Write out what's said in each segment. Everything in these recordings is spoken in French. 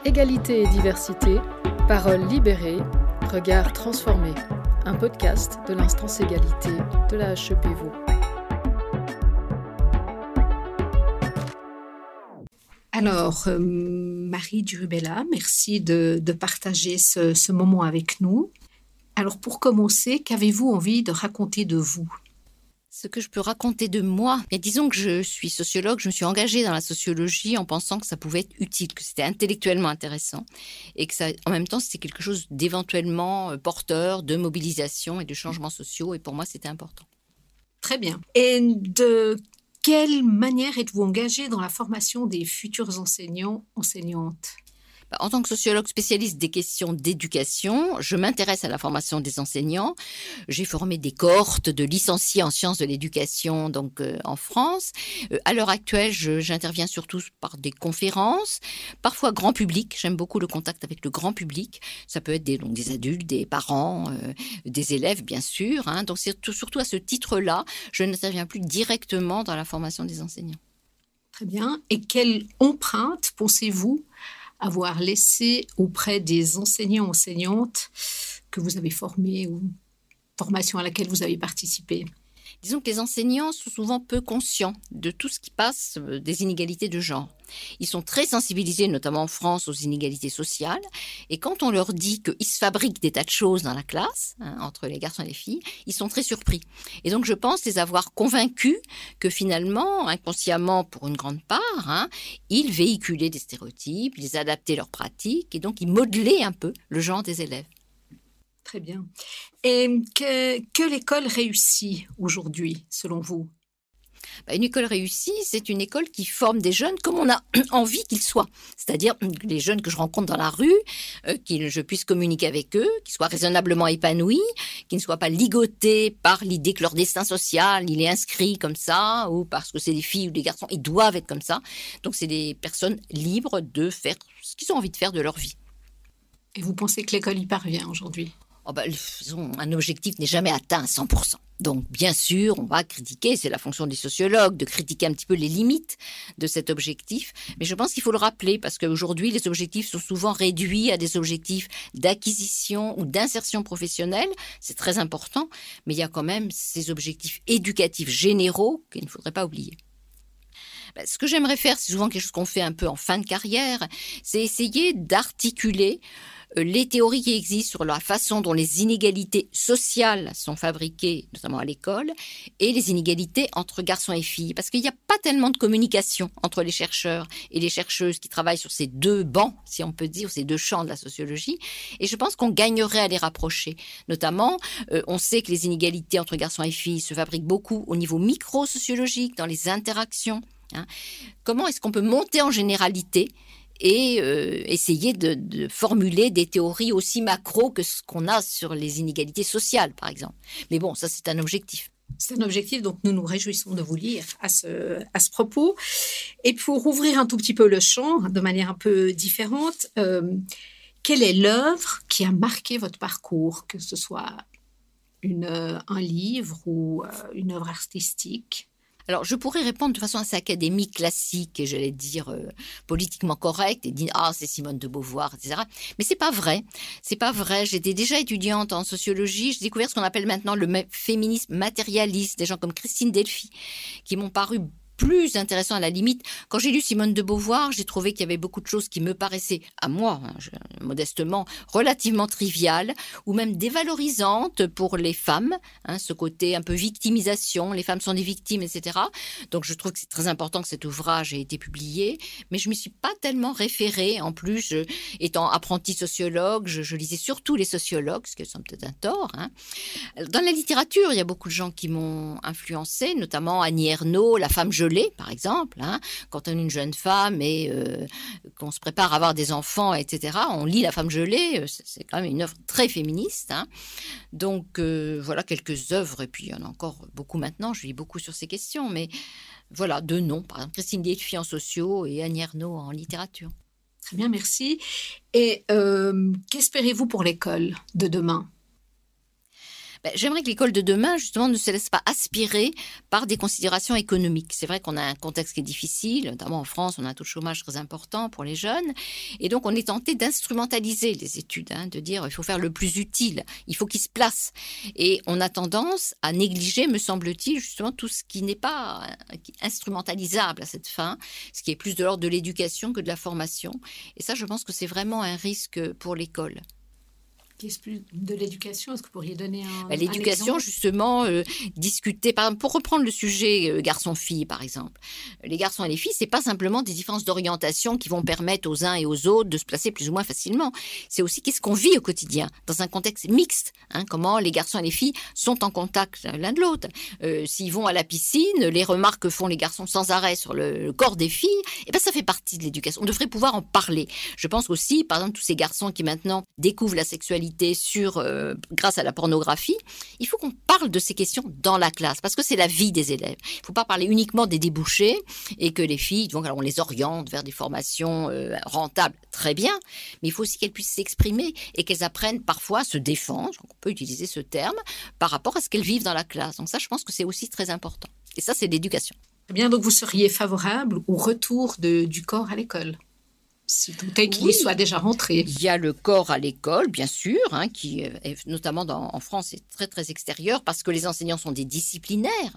Égalité et diversité, paroles libérées, regards transformés. Un podcast de l'Instance Égalité de la HEP Vaud. Alors, Marie Durubella, merci de partager ce moment avec nous. Alors, pour commencer, qu'avez-vous envie de raconter de vous ? Ce que je peux raconter de moi, disons que je suis sociologue, je me suis engagée dans la sociologie en pensant que ça pouvait être utile, que c'était intellectuellement intéressant et que ça, en même temps, c'était quelque chose d'éventuellement porteur de mobilisation et de changements sociaux et pour moi, c'était important. Très bien. Et de quelle manière êtes-vous engagée dans la formation des futurs enseignants, enseignantes ? En tant que sociologue spécialiste des questions d'éducation, je m'intéresse à la formation des enseignants. J'ai formé des cohortes de licenciés en sciences de l'éducation en France. À l'heure actuelle, j'interviens surtout par des conférences, parfois grand public. J'aime beaucoup le contact avec le grand public. Ça peut être des adultes, des parents, des élèves, bien sûr. Donc c'est surtout à ce titre-là, je n'interviens plus directement dans la formation des enseignants. Très bien. Et quelle empreinte pensez-vous avoir laissé auprès des enseignants, enseignantes que vous avez formés ou formation à laquelle vous avez participé ? Disons que les enseignants sont souvent peu conscients de tout ce qui passe des inégalités de genre. Ils sont très sensibilisés, notamment en France, aux inégalités sociales. Et quand on leur dit qu'il se fabrique des tas de choses dans la classe, entre les garçons et les filles, ils sont très surpris. Et donc, je pense les avoir convaincus que finalement, inconsciemment, pour une grande part, ils véhiculaient des stéréotypes, ils adaptaient leurs pratiques et donc ils modelaient un peu le genre des élèves. Très bien. Et que l'école réussit aujourd'hui, selon vous ? Une école réussie, c'est une école qui forme des jeunes comme on a envie qu'ils soient. C'est-à-dire les jeunes que je rencontre dans la rue, que je puisse communiquer avec eux, qu'ils soient raisonnablement épanouis, qu'ils ne soient pas ligotés par l'idée que leur destin social, il est inscrit comme ça, ou parce que c'est des filles ou des garçons, ils doivent être comme ça. Donc c'est des personnes libres de faire ce qu'ils ont envie de faire de leur vie. Et vous pensez que l'école y parvient aujourd'hui ? Un objectif n'est jamais atteint à 100%. Donc, bien sûr, on va critiquer, c'est la fonction des sociologues, de critiquer un petit peu les limites de cet objectif. Mais je pense qu'il faut le rappeler, parce qu'aujourd'hui, les objectifs sont souvent réduits à des objectifs d'acquisition ou d'insertion professionnelle. C'est très important, mais il y a quand même ces objectifs éducatifs généraux qu'il ne faudrait pas oublier. Ce que j'aimerais faire, c'est souvent quelque chose qu'on fait un peu en fin de carrière, c'est essayer d'articuler les théories qui existent sur la façon dont les inégalités sociales sont fabriquées, notamment à l'école, et les inégalités entre garçons et filles. Parce qu'il n'y a pas tellement de communication entre les chercheurs et les chercheuses qui travaillent sur ces deux bancs, si on peut dire, ces deux champs de la sociologie. Et je pense qu'on gagnerait à les rapprocher. Notamment, on sait que les inégalités entre garçons et filles se fabriquent beaucoup au niveau micro-sociologique, dans les interactions. Comment est-ce qu'on peut monter en généralité et essayer de formuler des théories aussi macro que ce qu'on a sur les inégalités sociales, par exemple. Mais bon, ça, c'est un objectif. C'est un objectif, donc nous nous réjouissons de vous lire à ce propos. Et pour ouvrir un tout petit peu le champ, de manière un peu différente, quelle est l'œuvre qui a marqué votre parcours, que ce soit un livre ou une œuvre artistique ? Alors, je pourrais répondre de façon assez académique, classique, et j'allais dire politiquement correcte, et dire « Ah, c'est Simone de Beauvoir », etc. Mais c'est pas vrai. C'est pas vrai. J'étais déjà étudiante en sociologie. J'ai découvert ce qu'on appelle maintenant le féminisme matérialiste, des gens comme Christine Delphy, qui m'ont paru plus intéressant à la limite. Quand j'ai lu Simone de Beauvoir, j'ai trouvé qu'il y avait beaucoup de choses qui me paraissaient, à moi, modestement, relativement triviales, ou même dévalorisantes pour les femmes, ce côté un peu victimisation, les femmes sont des victimes, etc. Donc je trouve que c'est très important que cet ouvrage ait été publié, mais je ne me suis pas tellement référée. En plus, étant apprentie sociologue, je lisais surtout les sociologues, ce qui est peut-être un tort. Dans la littérature, il y a beaucoup de gens qui m'ont influencée, notamment Annie Ernaux, La femme gelée, par exemple, quand on est une jeune femme et qu'on se prépare à avoir des enfants, etc., on lit La femme gelée, c'est quand même une œuvre très féministe. Donc voilà quelques œuvres, et puis il y en a encore beaucoup maintenant, je lis beaucoup sur ces questions, mais voilà, deux noms, par exemple Christine Delphy en sociaux et Annie Ernaux en littérature. Très bien, merci. Et qu'espérez-vous pour l'école de demain ? J'aimerais que l'école de demain, justement, ne se laisse pas aspirer par des considérations économiques. C'est vrai qu'on a un contexte qui est difficile, notamment en France, on a un taux de chômage très important pour les jeunes. Et donc, on est tenté d'instrumentaliser les études, de dire il faut faire le plus utile, il faut qu'ils se placent. Et on a tendance à négliger, me semble-t-il, justement, tout ce qui n'est pas instrumentalisable à cette fin, ce qui est plus de l'ordre de l'éducation que de la formation. Et ça, je pense que c'est vraiment un risque pour l'école. Qu'est-ce plus de l'éducation? Est-ce que vous pourriez donner l'éducation, justement, discuter, par exemple, pour reprendre le sujet garçon-fille, par exemple. Les garçons et les filles, c'est pas simplement des différences d'orientation qui vont permettre aux uns et aux autres de se placer plus ou moins facilement. C'est aussi qu'est-ce qu'on vit au quotidien, dans un contexte mixte. Comment les garçons et les filles sont en contact l'un de l'autre. S'ils vont à la piscine, les remarques que font les garçons sans arrêt sur le corps des filles, ça fait partie de l'éducation. On devrait pouvoir en parler. Je pense aussi, par exemple, tous ces garçons qui maintenant découvrent la sexualité grâce à la pornographie, il faut qu'on parle de ces questions dans la classe, parce que c'est la vie des élèves. Il ne faut pas parler uniquement des débouchés et que les filles, donc, alors on les oriente vers des formations rentables, très bien, mais il faut aussi qu'elles puissent s'exprimer et qu'elles apprennent parfois à se défendre, on peut utiliser ce terme, par rapport à ce qu'elles vivent dans la classe. Donc ça, je pense que c'est aussi très important. Et ça, c'est l'éducation. Très bien, donc vous seriez favorable au retour du corps à l'école? Si tout est qu'il y soit déjà rentré. Il y a le corps à l'école, bien sûr, qui est notamment en France est très très extérieur parce que les enseignants sont des disciplinaires.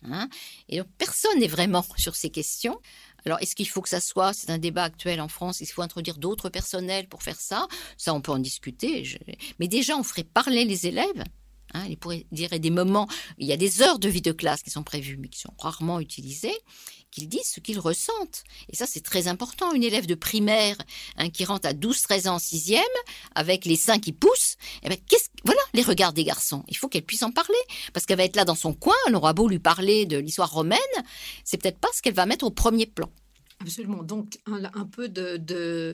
Et donc personne n'est vraiment sur ces questions. Alors est-ce qu'il faut que ça soit, c'est un débat actuel en France, il faut introduire d'autres personnels pour faire ça? Ça on peut en discuter. Mais déjà on ferait parler les élèves. Il pourrait dire des moments, il y a des heures de vie de classe qui sont prévues, mais qui sont rarement utilisées, qu'ils disent ce qu'ils ressentent. Et ça, c'est très important. Une élève de primaire qui rentre à 12-13 ans en 6e, avec les seins qui poussent, voilà les regards des garçons. Il faut qu'elle puisse en parler, parce qu'elle va être là dans son coin, on aura beau lui parler de l'histoire romaine, c'est peut-être pas ce qu'elle va mettre au premier plan. Absolument. Donc, un peu de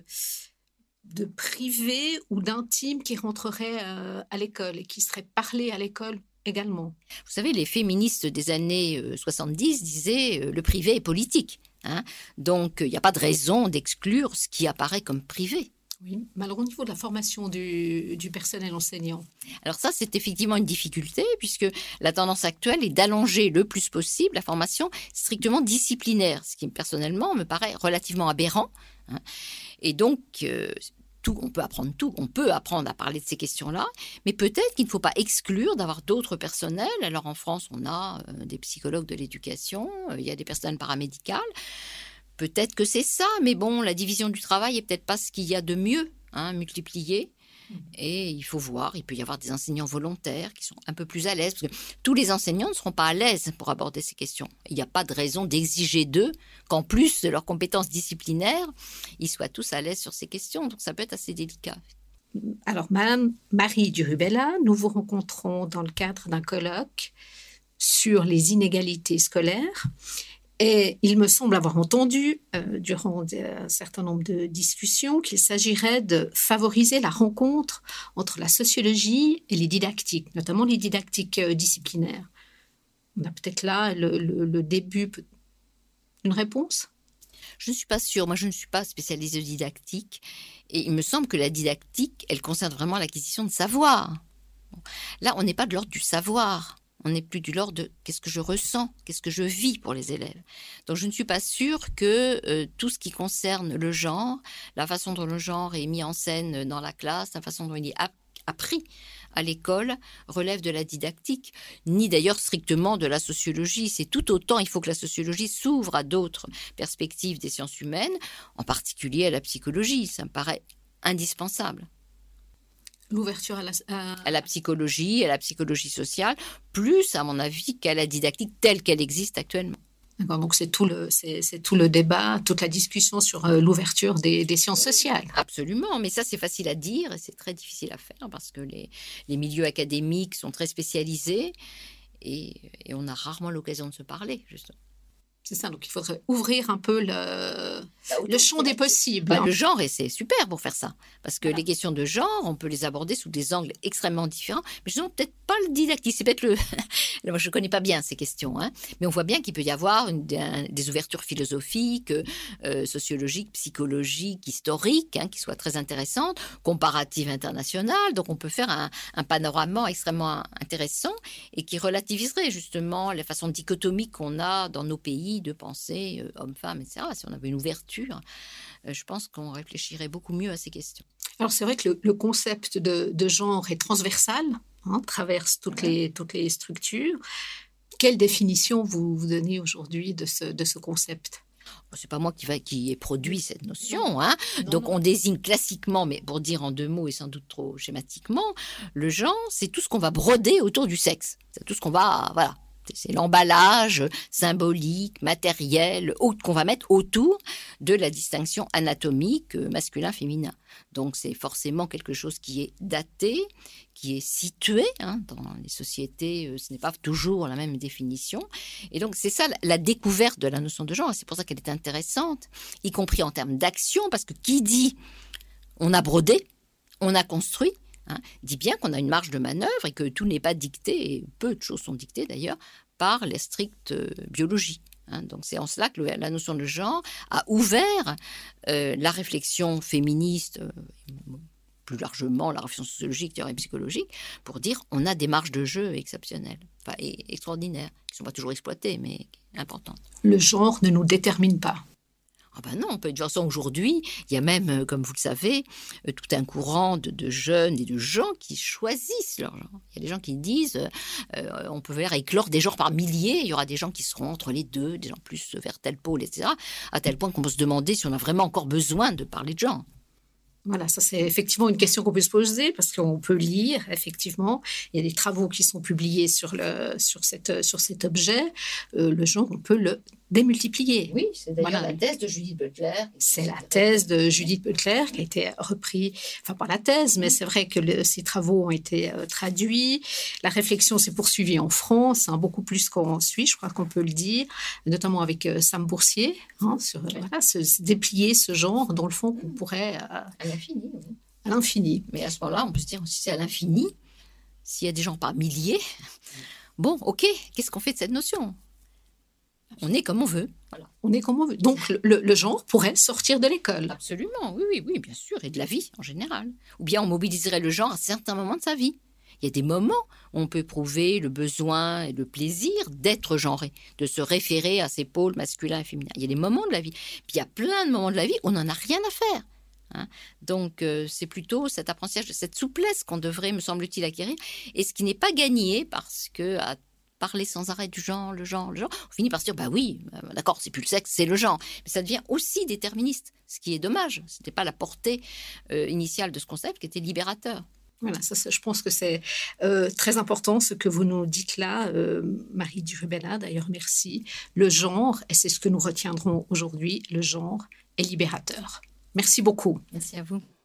privé ou d'intime qui rentrerait à l'école et qui serait parlé à l'école également. Vous savez, les féministes des années 70 disaient le privé est politique. Donc, il n'y a pas de raison d'exclure ce qui apparaît comme privé. Oui, mais alors au niveau de la formation du personnel enseignant? Alors ça, c'est effectivement une difficulté puisque la tendance actuelle est d'allonger le plus possible la formation strictement disciplinaire, ce qui personnellement me paraît relativement aberrant. Et donc, on peut apprendre tout, on peut apprendre à parler de ces questions-là, mais peut-être qu'il ne faut pas exclure d'avoir d'autres personnels. Alors en France, on a des psychologues de l'éducation, il y a des personnels paramédicales. Peut-être que c'est ça, mais bon, la division du travail est peut-être pas ce qu'il y a de mieux, multiplié. Et il faut voir, il peut y avoir des enseignants volontaires qui sont un peu plus à l'aise, parce que tous les enseignants ne seront pas à l'aise pour aborder ces questions. Il n'y a pas de raison d'exiger d'eux qu'en plus de leurs compétences disciplinaires, ils soient tous à l'aise sur ces questions. Donc ça peut être assez délicat. Alors, Madame Marie Durubella, nous vous rencontrons dans le cadre d'un colloque sur les inégalités scolaires. Et il me semble avoir entendu, durant un certain nombre de discussions, qu'il s'agirait de favoriser la rencontre entre la sociologie et les didactiques, notamment les didactiques disciplinaires. On a peut-être là le début d'une réponse? Je ne suis pas sûre. Moi, je ne suis pas spécialisée de didactique. Et il me semble que la didactique, elle concerne vraiment l'acquisition de savoir. Là, on n'est pas de l'ordre du savoir. On n'est plus du l'ordre de qu'est-ce que je ressens, qu'est-ce que je vis pour les élèves. Donc je ne suis pas sûre que tout ce qui concerne le genre, la façon dont le genre est mis en scène dans la classe, la façon dont il est appris à l'école relève de la didactique, ni d'ailleurs strictement de la sociologie. C'est tout autant, il faut que la sociologie s'ouvre à d'autres perspectives des sciences humaines, en particulier à la psychologie. Ça me paraît indispensable. L'ouverture à la psychologie, à la psychologie sociale, plus, à mon avis, qu'à la didactique telle qu'elle existe actuellement. D'accord, donc c'est tout le débat, toute la discussion sur l'ouverture des sciences sociales. Absolument, mais ça c'est facile à dire et c'est très difficile à faire parce que les milieux académiques sont très spécialisés et on a rarement l'occasion de se parler, justement. C'est ça, donc il faudrait ouvrir un peu le champ des possibles. Le genre, et c'est super pour faire ça. Parce que les questions de genre, on peut les aborder sous des angles extrêmement différents. Mais je ne peut-être pas le didactique. C'est peut-être Moi, je ne connais pas bien ces questions. Hein. Mais on voit bien qu'il peut y avoir des ouvertures philosophiques, sociologiques, psychologiques, historiques, qui soient très intéressantes, comparatives internationales. Donc, on peut faire un panorama extrêmement intéressant et qui relativiserait justement les façons dichotomiques qu'on a dans nos pays de penser hommes-femmes, etc. Si on avait une ouverture, je pense qu'on réfléchirait beaucoup mieux à ces questions. Alors c'est vrai que le concept de genre est transversal, traverse toutes les structures. Quelle définition vous donnez aujourd'hui de ce concept ? C'est pas moi qui ai produit cette notion. Hein. Donc on désigne classiquement, mais pour dire en 2 mots et sans doute trop schématiquement, le genre, c'est tout ce qu'on va broder autour du sexe. C'est tout ce qu'on va... Voilà. C'est l'emballage symbolique, matériel, qu'on va mettre autour de la distinction anatomique masculin-féminin. Donc c'est forcément quelque chose qui est daté, qui est situé dans les sociétés. Ce n'est pas toujours la même définition. Et donc c'est ça la découverte de la notion de genre. C'est pour ça qu'elle est intéressante, y compris en termes d'action, parce que qui dit on a brodé, on a construit, dit bien qu'on a une marge de manœuvre et que tout n'est pas dicté, et peu de choses sont dictées d'ailleurs, par les strictes biologies. Donc c'est en cela que la notion de genre a ouvert la réflexion féministe, plus largement la réflexion sociologique et psychologique, pour dire on a des marges de jeu exceptionnelles, et extraordinaires, qui ne sont pas toujours exploitées, mais importantes. Le genre ne nous détermine pas. Non, on peut dire ça aujourd'hui. Il y a même, comme vous le savez, tout un courant de jeunes et de gens qui choisissent leur genre. Il y a des gens qui disent, on peut faire éclore des genres par milliers, il y aura des gens qui seront entre les deux, des gens plus vers tel pôle, etc. À tel point qu'on peut se demander si on a vraiment encore besoin de parler de genre. Voilà, ça c'est effectivement une question qu'on peut se poser parce qu'on peut lire, effectivement, il y a des travaux qui sont publiés sur cet objet. Le genre, on peut le démultiplier. Oui, c'est d'ailleurs la thèse de Judith Butler. C'est la thèse de Judith Butler qui a été reprise, enfin pas la thèse, mais c'est vrai que ces travaux ont été traduits. La réflexion s'est poursuivie en France, beaucoup plus qu'en Suisse, je crois qu'on peut le dire, notamment avec Sam Boursier, sur déplier ce genre dans le fond qu'on pourrait... à l'infini. Oui. À l'infini. Mais à ce moment-là, on peut se dire, si c'est à l'infini, s'il y a des gens par milliers, bon, ok, qu'est-ce qu'on fait de cette notion ? On est comme on veut. Voilà. On est comme on veut. Donc, le genre pourrait sortir de l'école. Absolument, oui, bien sûr, et de la vie en général. Ou bien on mobiliserait le genre à certains moments de sa vie. Il y a des moments où on peut éprouver le besoin et le plaisir d'être genré, de se référer à ses pôles masculins et féminins. Il y a des moments de la vie. Puis il y a plein de moments de la vie où on n'en a rien à faire. Donc, c'est plutôt cet apprentissage, cette souplesse qu'on devrait, me semble-t-il, acquérir. Et ce qui n'est pas gagné parce que... parler sans arrêt du genre, le genre, on finit par se dire, d'accord, c'est plus le sexe, c'est le genre. Mais ça devient aussi déterministe, ce qui est dommage. Ce n'était pas la portée initiale de ce concept qui était libérateur. Voilà, ça, je pense que c'est très important ce que vous nous dites là, Marie Durubella, d'ailleurs, merci. Le genre, et c'est ce que nous retiendrons aujourd'hui, le genre est libérateur. Merci beaucoup. Merci à vous.